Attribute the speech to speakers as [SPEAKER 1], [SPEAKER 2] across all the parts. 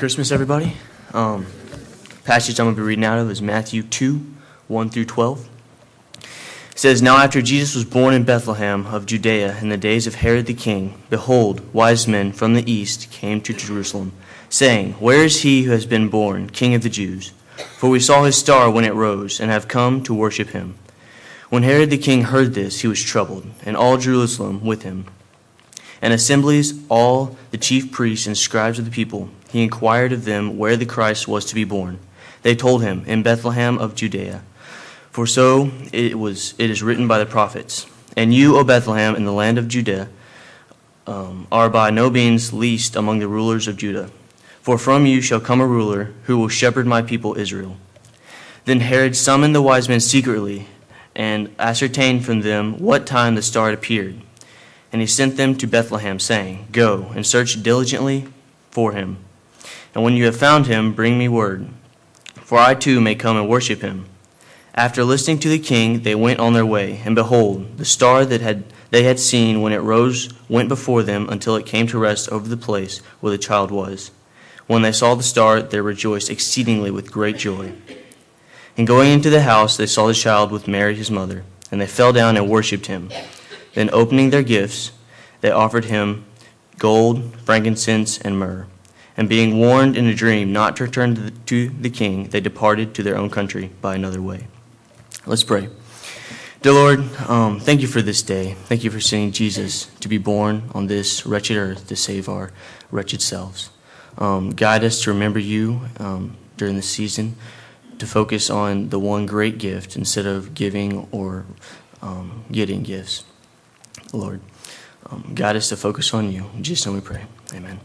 [SPEAKER 1] Christmas, everybody. Passage I'm going to be reading out of is Matthew 2, 1 through 12. It says, Now after Jesus was born in Bethlehem of Judea in the days of Herod the king, behold, wise men from the east came to Jerusalem, saying, Where is he who has been born, King of the Jews? For we saw his star when it rose, and have come to worship him. When Herod the king heard this, he was troubled, and all Jerusalem with him. And assemblies all the chief priests and scribes of the people, he inquired of them where the Christ was to be born. They told him, In Bethlehem of Judea. For so it is written by the prophets. And you, O Bethlehem, in the land of Judah, are by no means least among the rulers of Judah. For from you shall come a ruler who will shepherd my people Israel. Then Herod summoned the wise men secretly, and ascertained from them what time the star had appeared. And he sent them to Bethlehem, saying, Go and search diligently for him. And when you have found him, bring me word, for I too may come and worship him. After listening to the king, they went on their way, and behold, the star that they had seen when it rose went before them until it came to rest over the place where the child was. When they saw the star, they rejoiced exceedingly with great joy. And going into the house, they saw the child with Mary his mother, and they fell down and worshipped him. Then opening their gifts, they offered him gold, frankincense, and myrrh. And being warned in a dream not to return to the king, they departed to their own country by another way. Let's pray. Dear Lord, thank you for this day. Thank you for sending Jesus to be born on this wretched earth to save our wretched selves. Guide us to remember you during this season, to focus on the one great gift instead of giving or getting gifts. Lord, guide us to focus on you. In Jesus' name we pray. Amen.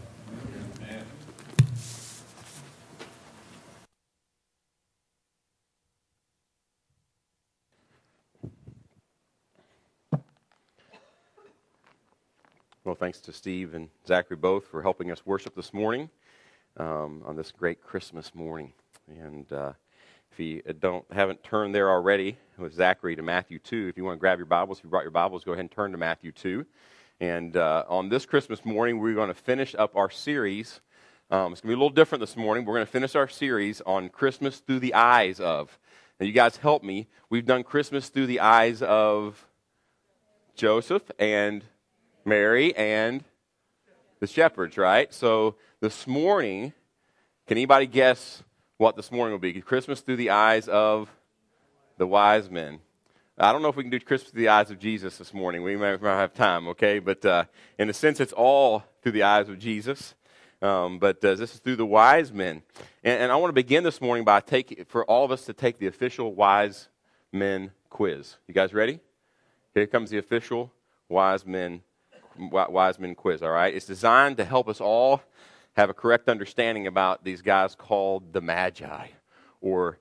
[SPEAKER 2] Well, thanks to Steve and Zachary both for helping us worship this morning on this great Christmas morning. And if you haven't turned there already with Zachary to Matthew 2, if you want to grab your Bibles, if you brought your Bibles, go ahead and turn to Matthew 2. And on this Christmas morning, we're going to finish up our series. It's going to be a little different this morning. We're going to finish our series on Christmas through the eyes of. Now, you guys help me. We've done Christmas through the eyes of Joseph and Mary and the shepherds, right? So this morning, can anybody guess what this morning will be? Christmas through the eyes of the wise men. I don't know if we can do Christmas through the eyes of Jesus this morning. We might have time, okay? But in a sense, it's all through the eyes of Jesus. But this is through the wise men. And I want to begin this morning by for all of us to take the official wise men quiz. You guys ready? Here comes the official wise men quiz, all right? It's designed to help us all have a correct understanding about these guys called the Magi, or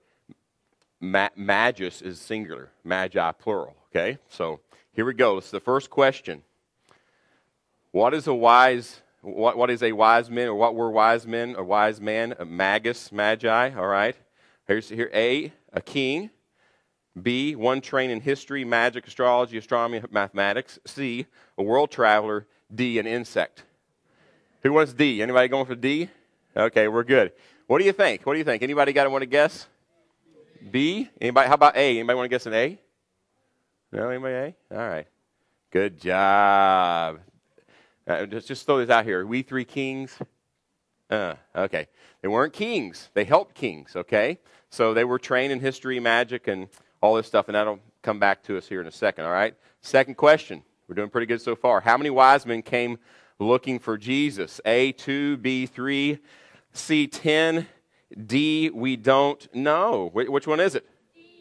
[SPEAKER 2] Magus is singular, Magi plural, okay? So here we go. It's the first question. What is a wise man, or what were wise men, a wise man, a magus, magi, all right? Here, A, a king. B, one trained in history, magic, astrology, astronomy, mathematics. C, a world traveler. D, an insect. Who wants D? Anybody going for D? Okay, we're good. What do you think? Anybody got to want to guess? B? Anybody? How about A? Anybody want to guess an A? No, anybody A? All right. Good job. Just throw this out here. We three kings? Okay. They weren't kings. They helped kings, okay? So they were trained in history, magic, and all this stuff, and that'll come back to us here in a second, all right? Second question. We're doing pretty good so far. How many wise men came looking for Jesus? A, 2, B, 3, C, 10, D, we don't know. Which one is it?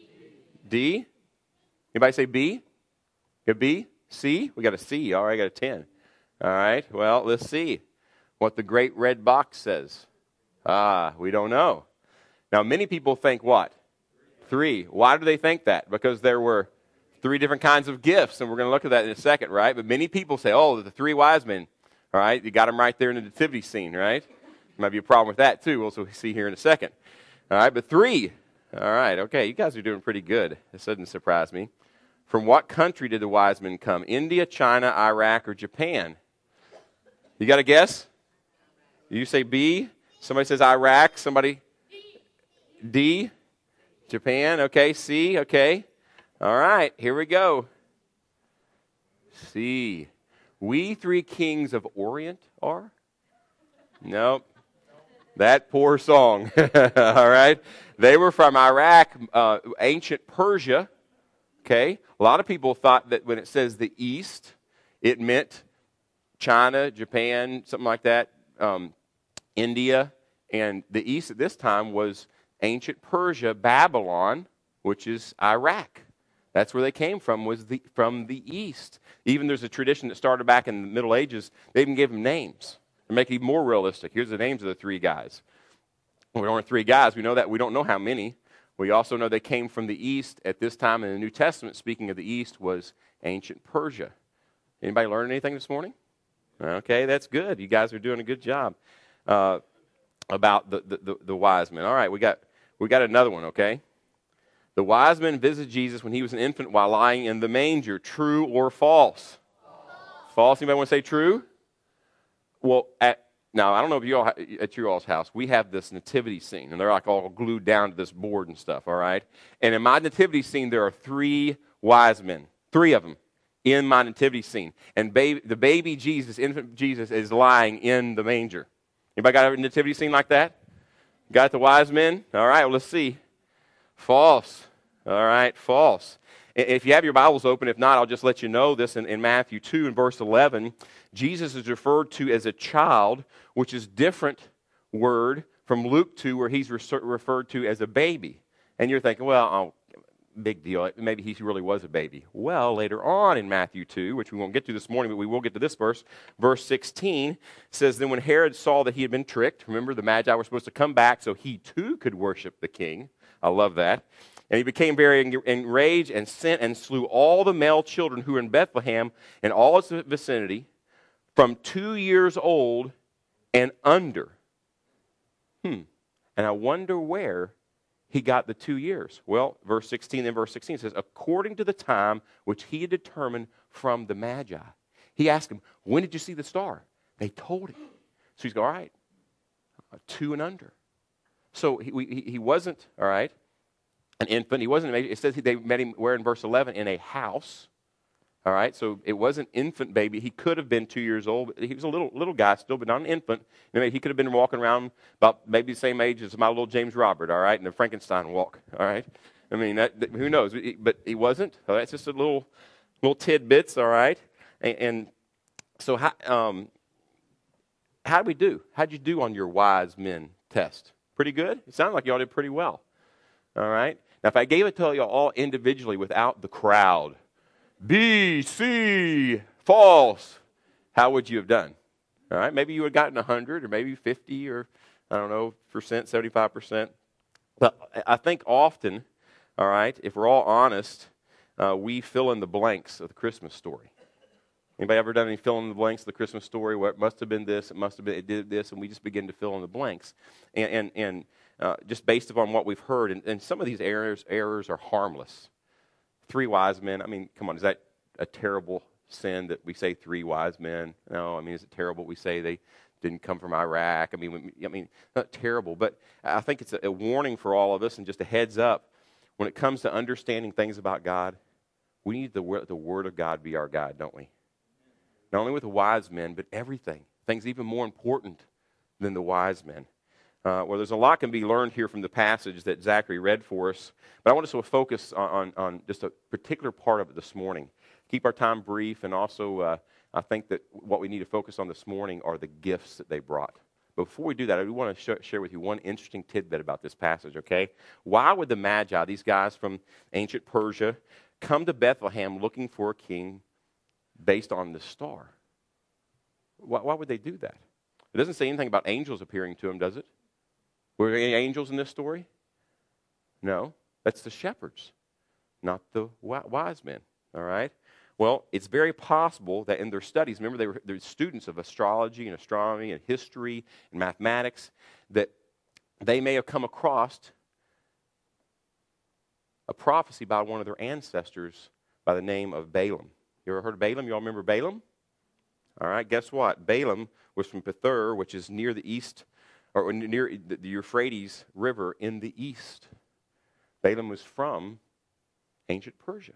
[SPEAKER 2] D? Anybody say B? Got B? C? We got a C. All right, I got a 10. All right, well, let's see what the great red box says. We don't know. Now, many people think what? 3. Why do they think that? Because there were 3 different kinds of gifts, and we're going to look at that in a second, right? But many people say, oh, the 3 wise men, all right? You got them right there in the nativity scene, right? Might be a problem with that, too. We'll see here in a second. All right, but 3. All right, okay, you guys are doing pretty good. This doesn't surprise me. From what country did the wise men come? India, China, Iraq, or Japan? You got a guess? You say B? Somebody says Iraq. Somebody? D. Japan. Okay. C. Okay. All right. Here we go. C. We three kings of Orient are? Nope. That poor song. All right. They were from Iraq, ancient Persia. Okay. A lot of people thought that when it says the East, it meant China, Japan, something like that, India. And the East at this time was ancient Persia, Babylon, which is Iraq. That's where they came from, was from the East. Even there's a tradition that started back in the Middle Ages. They even gave them names to make it even more realistic. Here's the names of the three guys. We don't have three guys. We know that. We don't know how many. We also know they came from the East. At this time in the New Testament, speaking of the East, was ancient Persia. Anybody learn anything this morning? Okay, that's good. You guys are doing a good job about the wise men. All right, we got another one, okay? The wise men visited Jesus when he was an infant while lying in the manger. True or false? False. Anybody want to say true? Well, now, I don't know if you all, at your all's house, we have this nativity scene, and they're like all glued down to this board and stuff, all right? And in my nativity scene, there are three wise men, three of them in my nativity scene. And the baby Jesus, infant Jesus, is lying in the manger. Anybody got a nativity scene like that? Got the wise men? All right, well, let's see. False. All right, false. If you have your Bibles open, if not, I'll just let you know this in Matthew 2 and verse 11. Jesus is referred to as a child, which is different word from Luke 2 where he's referred to as a baby. And you're thinking, well, oh, big deal. Maybe he really was a baby. Well, later on in Matthew 2, which we won't get to this morning, but we will get to this verse, verse 16 says, Then when Herod saw that he had been tricked, remember the Magi were supposed to come back so he too could worship the king. I love that. And he became very enraged and sent and slew all the male children who were in Bethlehem and all its vicinity from 2 years old and under. And I wonder where he got the 2 years. Well, verse 16 and verse 16 says, according to the time which he had determined from the Magi. He asked him, when did you see the star? They told him. So he's going, all right, 2 and under. So he wasn't, all right, an infant. He wasn't, it says they met him, where in verse 11, in a house. All right, so it was an infant baby. He could have been 2 years old. But he was a little guy still, but not an infant. He could have been walking around about maybe the same age as my little James Robert, all right, in the Frankenstein walk, all right? Who knows? But he wasn't. All right, it's just a little tidbits, all right? And so how'd we do? How'd you do on your wise men test? Pretty good? It sounded like y'all did pretty well, all right? Now, if I gave it to you all individually without the crowd, B, C, false, how would you have done? All right, maybe you would have gotten 100 or maybe 50 or, I don't know, percent, 75%. But I think often, all right, if we're all honest, we fill in the blanks of the Christmas story. Anybody ever done any fill in the blanks of the Christmas story where it must have been this, it did this, and we just begin to fill in the blanks. And just based upon what we've heard, and some of these errors are harmless. 3 wise men, come on, is that a terrible sin that we say 3 wise men? No, is it terrible we say they didn't come from Iraq? Not terrible, but I think it's a warning for all of us and just a heads up. When it comes to understanding things about God, we need the Word of God be our guide, don't we? Not only with the wise men, but everything. Things even more important than the wise men. Well, there's a lot can be learned here from the passage that Zachary read for us, but I want us to focus on just a particular part of it this morning. Keep our time brief, and also I think that what we need to focus on this morning are the gifts that they brought. But before we do that, I do want to share with you one interesting tidbit about this passage, okay? Why would the Magi, these guys from ancient Persia, come to Bethlehem looking for a king based on the star? Why would they do that? It doesn't say anything about angels appearing to them, does it? Were there any angels in this story? No. That's the shepherds, not the wise men, all right? Well, it's very possible that in their studies, remember they're students of astrology and astronomy and history and mathematics, that they may have come across a prophecy by one of their ancestors by the name of Balaam. You ever heard of Balaam? You all remember Balaam? All right, guess what? Balaam was from Pethor, which is near the east or near the Euphrates River in the east. Balaam was from ancient Persia.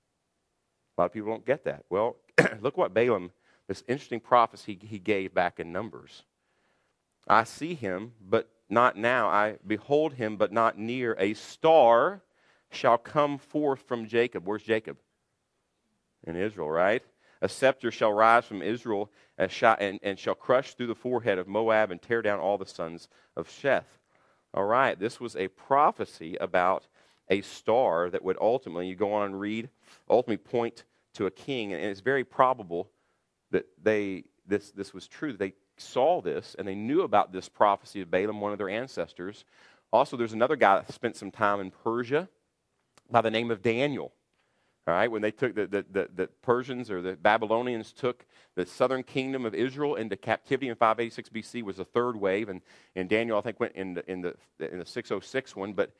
[SPEAKER 2] A lot of people don't get that. Well, look what Balaam, this interesting prophecy he gave back in Numbers. I see him, but not now. I behold him, but not near. A star shall come forth from Jacob. Where's Jacob? In Israel, right? A scepter shall rise from Israel and shall crush through the forehead of Moab and tear down all the sons of Sheth. All right, this was a prophecy about a star that would ultimately, you go on and read, ultimately point to a king. And it's very probable that this was true. They saw this and they knew about this prophecy of Balaam, one of their ancestors. Also, there's another guy that spent some time in Persia by the name of Daniel. All right, when they took the Persians or the Babylonians took the southern kingdom of Israel into captivity in 586 BC was the third wave, and Daniel I think went in the 606 one. But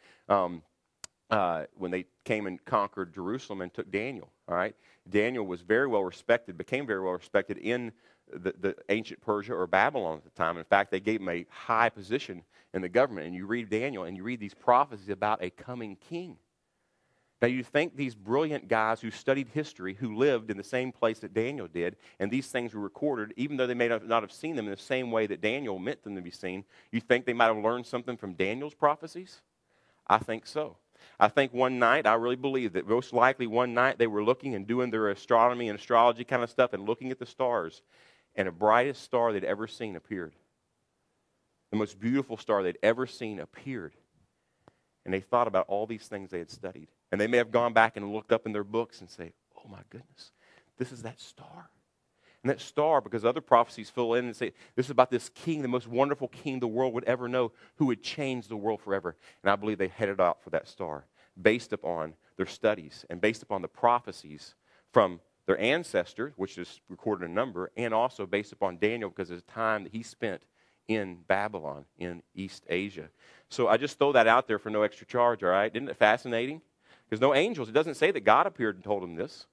[SPEAKER 2] when they came and conquered Jerusalem and took Daniel, all right, Daniel was very well respected, became very well respected in the ancient Persia or Babylon at the time. In fact, they gave him a high position in the government. And you read Daniel and you read these prophecies about a coming king. Now, you think these brilliant guys who studied history, who lived in the same place that Daniel did, and these things were recorded, even though they may not have seen them in the same way that Daniel meant them to be seen, you think they might have learned something from Daniel's prophecies? I think so. I think one night, I really believe that most likely one night they were looking and doing their astronomy and astrology kind of stuff and looking at the stars, and the brightest star they'd ever seen appeared. The most beautiful star they'd ever seen appeared. And they thought about all these things they had studied. And they may have gone back and looked up in their books and say, oh my goodness, this is that star. And that star, because other prophecies fill in and say, this is about this king, the most wonderful king the world would ever know, who would change the world forever. And I believe they headed out for that star based upon their studies and based upon the prophecies from their ancestors, which is recorded in number, and also based upon Daniel because of the time that he spent in Babylon, in East Asia. So I just throw that out there for no extra charge, all right? Isn't it fascinating? Because no angels, it doesn't say that God appeared and told them this.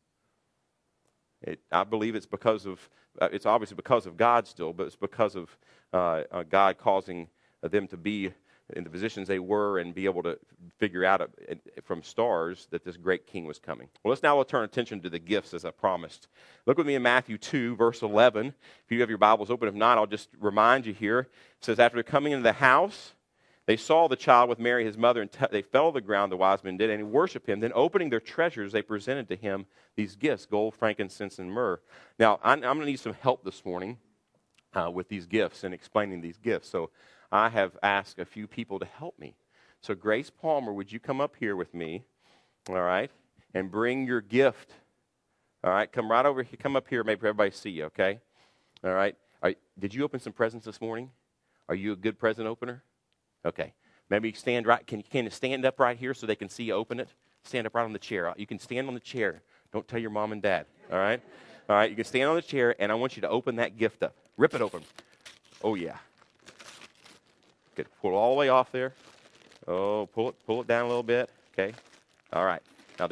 [SPEAKER 2] I believe it's because of, it's obviously because of God still, but it's because of God causing them to be in the positions they were and be able to figure out from stars that this great king was coming. Well, we'll turn attention to the gifts as I promised. Look with me in Matthew 2, verse 11. If you have your Bibles open, if not, I'll just remind you here. It says, after coming into the house, they saw the child with Mary, his mother, and they fell to the ground, the wise men did, and worshiped him. Then opening their treasures, they presented to him these gifts, gold, frankincense, and myrrh. Now, I'm going to need some help this morning with these gifts and explaining these gifts. So I have asked a few people to help me. So Grace Palmer, would you come up here with me, all right, and bring your gift. All right, come right over here. Come up here, maybe everybody see you, okay? All right. Did you open some presents this morning? Are you a good present opener? Okay. Maybe stand right. Can you stand up right here so they can see you open it? Stand up right on the chair. You can stand on the chair. Don't tell your mom and dad, all right? All right, you can stand on the chair, and I want you to open that gift up. Rip it open. Oh, yeah. Good. Pull it all the way off there. Oh, pull it down a little bit. Okay. All right. Now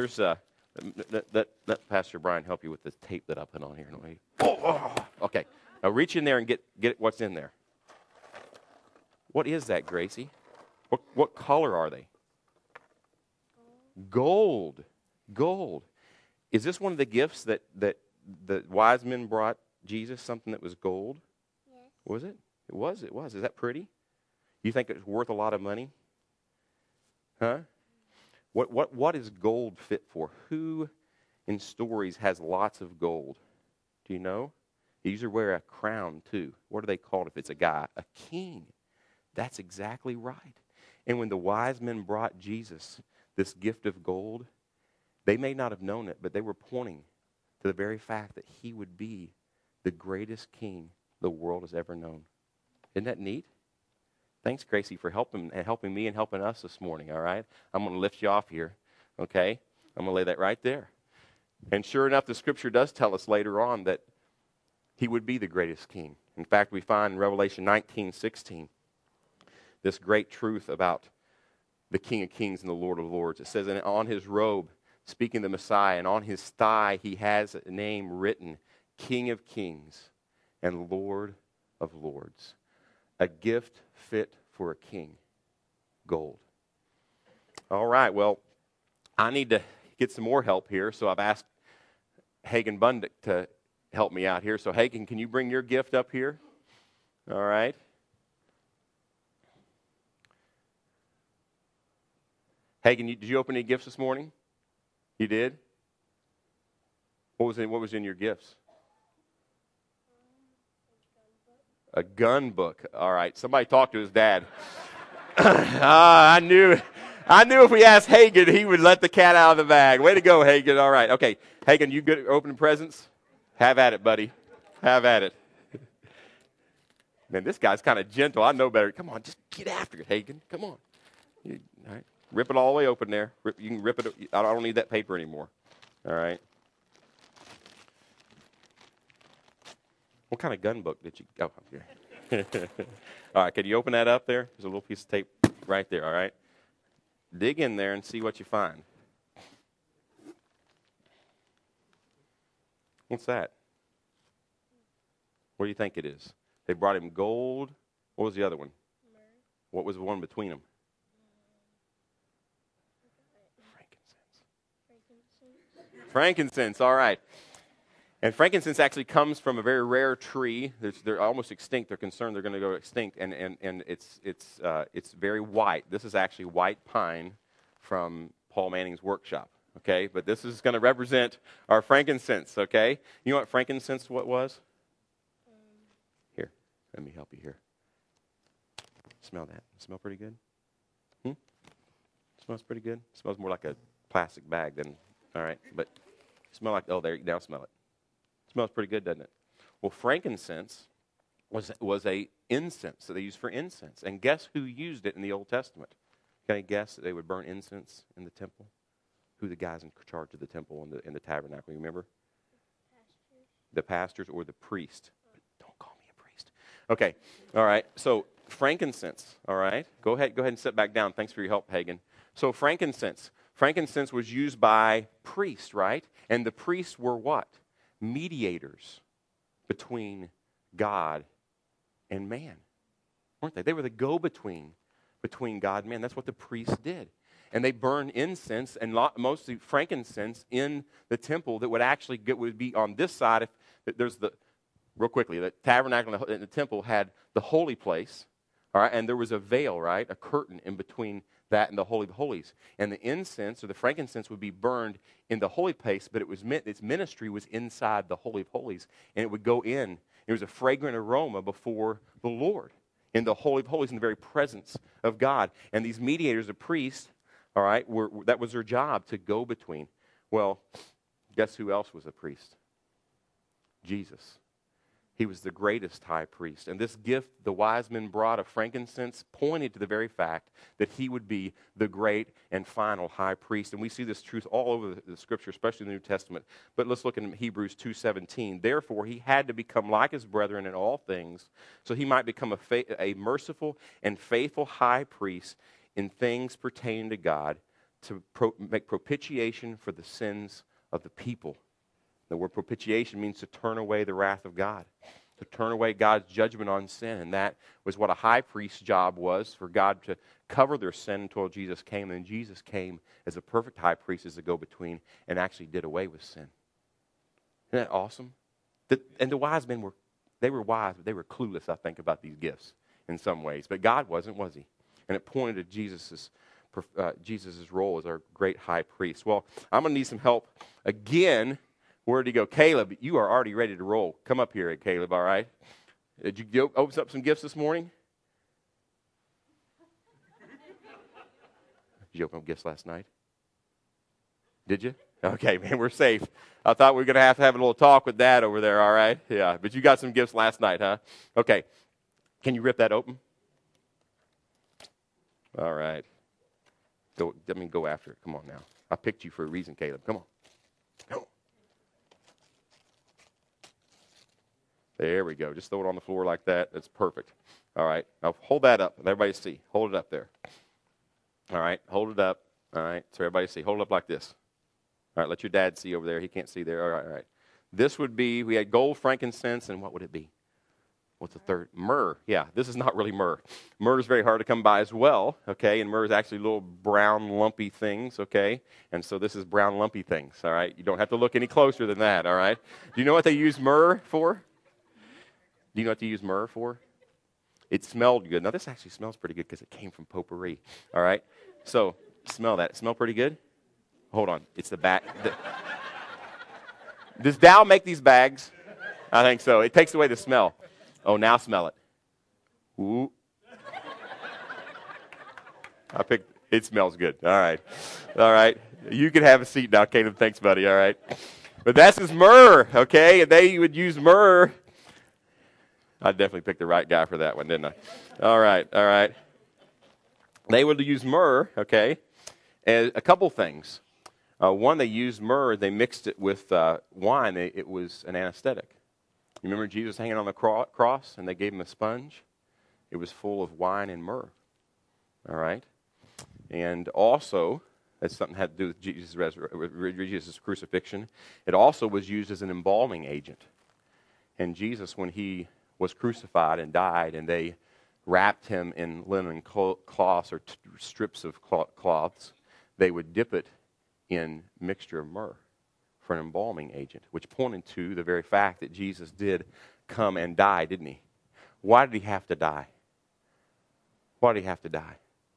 [SPEAKER 2] let Pastor Brian help you with this tape that I put on here. Okay. Now reach in there and get what's in there. What is that, Gracie? What color are they? Gold. Gold. Is this one of the gifts that the wise men brought Jesus? Something that was gold? Yes. Was it? It was. Is that pretty? You think it's worth a lot of money? Huh? What is gold fit for? Who in stories has lots of gold? Do you know? They usually wear a crown too. What are they called if it's a guy? A king. That's exactly right. And when the wise men brought Jesus this gift of gold, they may not have known it, but they were pointing to the very fact that he would be the greatest king the world has ever known. Isn't that neat? Thanks, Gracie, for helping me and helping us this morning, all right? I'm going to lift you off here, okay? I'm going to lay that right there. And sure enough, the Scripture does tell us later on that he would be the greatest king. In fact, we find in Revelation 19:16 this great truth about the King of Kings and the Lord of Lords. It says, and on his robe, speaking of the Messiah, and on his thigh he has a name written, King of Kings and Lord of Lords. A gift fit for a king. Gold. All right, well, I need to get some more help here, so I've asked Hagen Bundick to help me out here. So, Hagen, can you bring your gift up here? All right. Hagen, did you open any gifts this morning? You did? What was in your gifts? A gun book. All right. Somebody talk to his dad. I knew if we asked Hagen, he would let the cat out of the bag. Way to go, Hagen. All right. Okay. Hagen, you good at opening presents? Have at it, buddy. Have at it. Man, this guy's kind of gentle. I know better. Come on, just get after it, Hagen. Come on. All right. Rip it all the way open there. You can rip it. I don't need that paper anymore. All right. What kind of gun book did you? Oh, here. All right. Can you open that up there? There's a little piece of tape right there. All right. Dig in there and see what you find. What's that? What do you think it is? They brought him gold. What was the other one? What was the one between them? Frankincense, all right. And frankincense actually comes from a very rare tree. They're almost extinct. They're concerned they're going to go extinct, and it's very white. This is actually white pine from Paul Manning's workshop, okay? But this is going to represent our frankincense, okay? You know what frankincense was? Here, let me help you here. Smell that. Smell pretty good? Smells pretty good? Smells more like a plastic bag than, all right, but smell like, oh, there, now smell it. Smells pretty good, doesn't it? Well, frankincense was a incense that they used for incense. And guess who used it in the Old Testament? Can you guess that they would burn incense in the temple? Who the guys in charge of the temple in the tabernacle, you remember? The pastors or the priest. But don't call me a priest. Okay, all right. So frankincense, all right. Go ahead and sit back down. Thanks for your help, Hagen. So frankincense. Frankincense was used by priests, right? And the priests were what? Mediators between God and man, weren't they? They were the go-between between God and man. That's what the priests did. And they burned incense and mostly frankincense in the temple that would actually would be on this side. There's real quickly, the tabernacle and the temple had the holy place, all right, and there was a veil, right, a curtain in between that and the Holy of Holies. And the incense or the frankincense would be burned in the holy place, but its ministry was inside the Holy of Holies. And it would go in. It was a fragrant aroma before the Lord in the Holy of Holies, in the very presence of God. And these mediators, the priests, all right, that was their job, to go between. Well, guess who else was a priest? Jesus. He was the greatest high priest. And this gift the wise men brought of frankincense pointed to the very fact that he would be the great and final high priest. And we see this truth all over the Scripture, especially in the New Testament. But let's look at Hebrews 2:17. Therefore, he had to become like his brethren in all things, so he might become a merciful and faithful high priest in things pertaining to God, to make propitiation for the sins of the people. The word propitiation means to turn away the wrath of God, to turn away God's judgment on sin. And that was what a high priest's job was, for God to cover their sin until Jesus came. And then Jesus came as a perfect high priest, as a go-between, and actually did away with sin. Isn't that awesome? And the wise men were wise, but they were clueless, I think, about these gifts in some ways. But God wasn't, was he? And it pointed to Jesus' role as our great high priest. Well, I'm going to need some help again. Where'd he go? Caleb, you are already ready to roll. Come up here, Caleb, all right? Did you open up some gifts this morning? Did you open up gifts last night? Did you? Okay, man, we're safe. I thought we were going to have a little talk with Dad over there, all right? Yeah, but you got some gifts last night, huh? Okay. Can you rip that open? All right. Go after it. Come on now. I picked you for a reason, Caleb. Come on. Go. There we go. Just throw it on the floor like that. That's perfect. All right. Now hold that up. Let everybody see. Hold it up there. All right. Hold it up. All right. So everybody see. Hold it up like this. All right. Let your dad see over there. He can't see there. All right. All right. This would be, we had gold, frankincense, and what would it be? What's the third? Myrrh. Yeah, this is not really myrrh. Myrrh is very hard to come by as well, okay? And myrrh is actually little brown, lumpy things, okay? And so this is brown, lumpy things, all right? You don't have to look any closer than that, all right? Do you know what they use myrrh for? Do you know what they use myrrh for? It smelled good. Now, this actually smells pretty good because it came from potpourri, all right? So, smell that. Smell pretty good? Hold on. It's the back. Does Dow make these bags? I think so. It takes away the smell. Oh, now smell it. Ooh. It smells good. All right. All right. You can have a seat now, Caleb. Thanks, buddy. All right. But that's his myrrh, okay? And they would use myrrh. I definitely picked the right guy for that one, didn't I? All right. All right. They would use myrrh, okay, and a couple things. One, they used myrrh. They mixed it with wine. It was an anesthetic. You remember Jesus hanging on the cross, and they gave him a sponge? It was full of wine and myrrh. All right? And also, that's something that had to do with Jesus' crucifixion. It also was used as an embalming agent. And Jesus, when he was crucified and died, and they wrapped him in linen cloths or strips of cloths, they would dip it in mixture of myrrh for an embalming agent, which pointed to the very fact that Jesus did come and die, didn't he? Why did he have to die? Why did he have to die?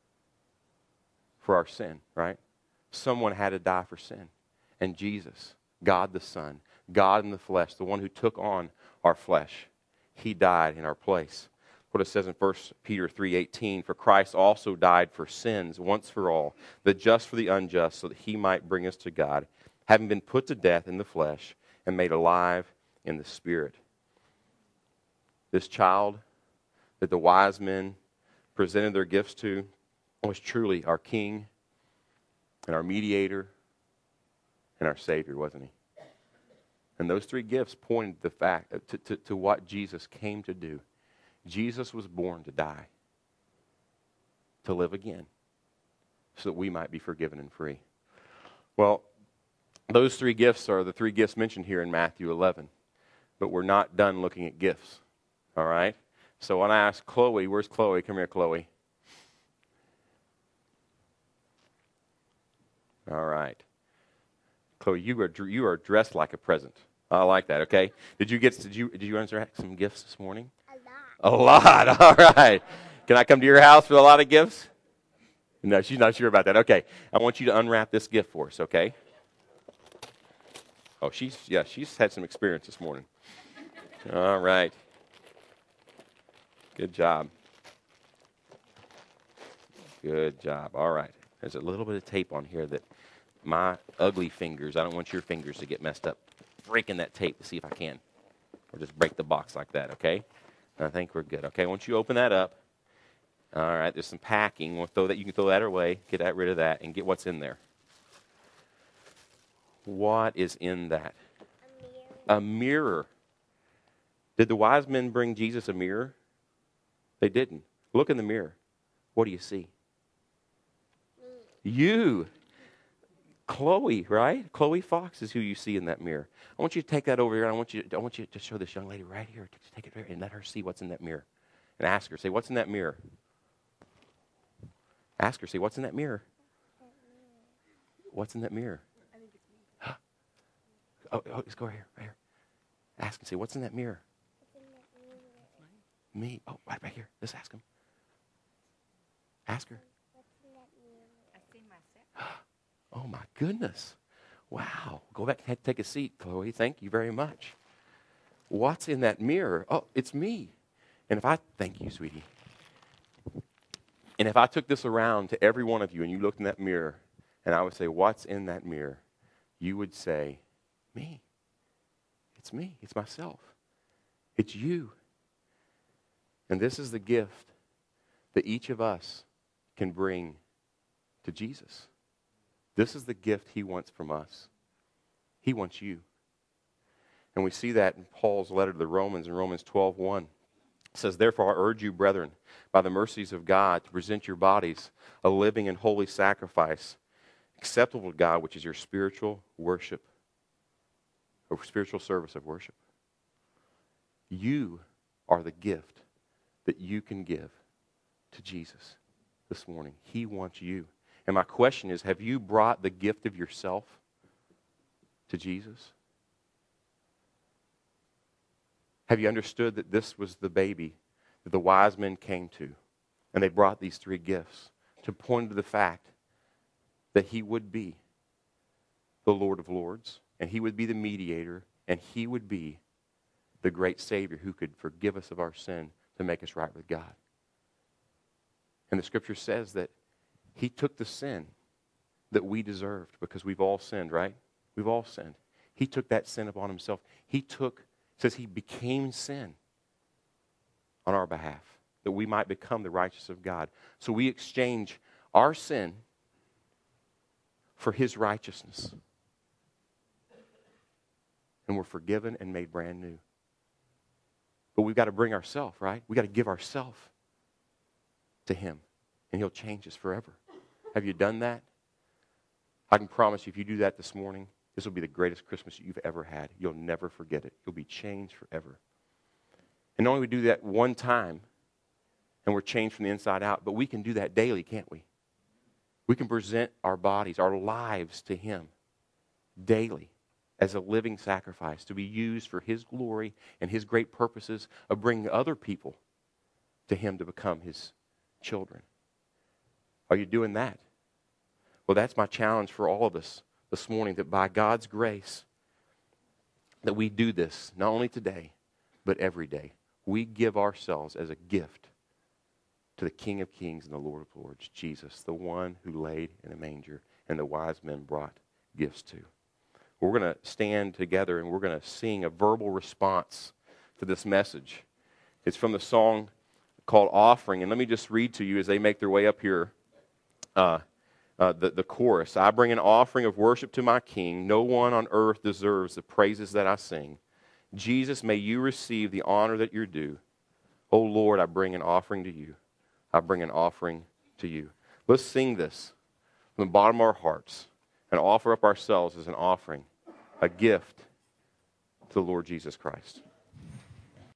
[SPEAKER 2] For our sin, right? Someone had to die for sin. And Jesus, God the Son, God in the flesh, the one who took on our flesh, he died in our place. What it says in 1 Peter 3:18, for Christ also died for sins once for all, the just for the unjust, so that he might bring us to God, having been put to death in the flesh and made alive in the spirit. This child that the wise men presented their gifts to was truly our King and our mediator and our Savior, wasn't he? And those three gifts pointed the fact to what Jesus came to do. Jesus was born to die, to live again, so that we might be forgiven and free. Well, those three gifts are the three gifts mentioned here in Matthew 11. But we're not done looking at gifts, all right? So when I ask Chloe, where's Chloe? Come here, Chloe. All right. Chloe, you are dressed like a present. I like that, okay? Did you answer some gifts this morning? A lot. All right. Can I come to your house with a lot of gifts? No, she's not sure about that. Okay. I want you to unwrap this gift for us, okay? Oh, she's had some experience this morning. All right. Good job. Good job. All right. There's a little bit of tape on here that my ugly fingers, I don't want your fingers to get messed up. Breaking that tape to see if I can. Or just break the box like that, okay? I think we're good. Okay, once you open that up, all right, there's some packing. You can throw that away, get rid of that, and get what's in there. What is in that? A mirror. Did the wise men bring Jesus a mirror? They didn't. Look in the mirror. What do you see? You. Chloe, right? Chloe Fox is who you see in that mirror. I want you to take that over here, and I want you to show this young lady right here. Just take it there and let her see what's in that mirror. And ask her, say, what's in that mirror? Ask her, say, what's in that mirror? What's in that mirror? I think it's me. Oh, let's go right here. Ask and say, what's in that mirror? Me. Oh, right here. Let's ask him. Ask her.
[SPEAKER 3] What's in that mirror? I see myself.
[SPEAKER 2] Oh, my goodness. Wow. Go back and take a seat, Chloe. Thank you very much. What's in that mirror? Oh, it's me. And thank you, sweetie. And if I took this around to every one of you and you looked in that mirror and I would say, what's in that mirror? You would say, me. It's me. It's myself. It's you. And this is the gift that each of us can bring to Jesus. This is the gift he wants from us. He wants you. And we see that in Paul's letter to the Romans in Romans 12:1. It says, therefore I urge you, brethren, by the mercies of God, to present your bodies a living and holy sacrifice, acceptable to God, which is your spiritual worship, or spiritual service of worship. You are the gift that you can give to Jesus this morning. He wants you. And my question is, have you brought the gift of yourself to Jesus? Have you understood that this was the baby that the wise men came to? And they brought these three gifts to point to the fact that he would be the Lord of Lords, and he would be the mediator, and he would be the great Savior who could forgive us of our sin to make us right with God. And the Scripture says that he took the sin that we deserved, because we've all sinned, right? We've all sinned. He took that sin upon himself. It says he became sin on our behalf, that we might become the righteousness of God. So we exchange our sin for his righteousness. And we're forgiven and made brand new. But we've got to bring ourselves, right? We've got to give ourselves to him, and he'll change us forever. Have you done that? I can promise you, if you do that this morning, this will be the greatest Christmas you've ever had. You'll never forget it. You'll be changed forever. And not only we do that one time, and we're changed from the inside out, but we can do that daily, can't we? We can present our bodies, our lives to him daily as a living sacrifice to be used for his glory and his great purposes of bringing other people to him to become his children. Are you doing that? Well, that's my challenge for all of us this morning, that by God's grace, that we do this not only today, but every day. We give ourselves as a gift to the King of Kings and the Lord of Lords, Jesus, the one who laid in a manger and the wise men brought gifts to. We're going to stand together and we're going to sing a verbal response to this message. It's from the song called Offering. And let me just read to you as they make their way up here the chorus. I bring an offering of worship to my King. No one on earth deserves the praises that I sing. Jesus, may you receive the honor that you're due. Oh Lord, I bring an offering to you. I bring an offering to you. Let's sing this from the bottom of our hearts and offer up ourselves as an offering, a gift to the Lord Jesus Christ.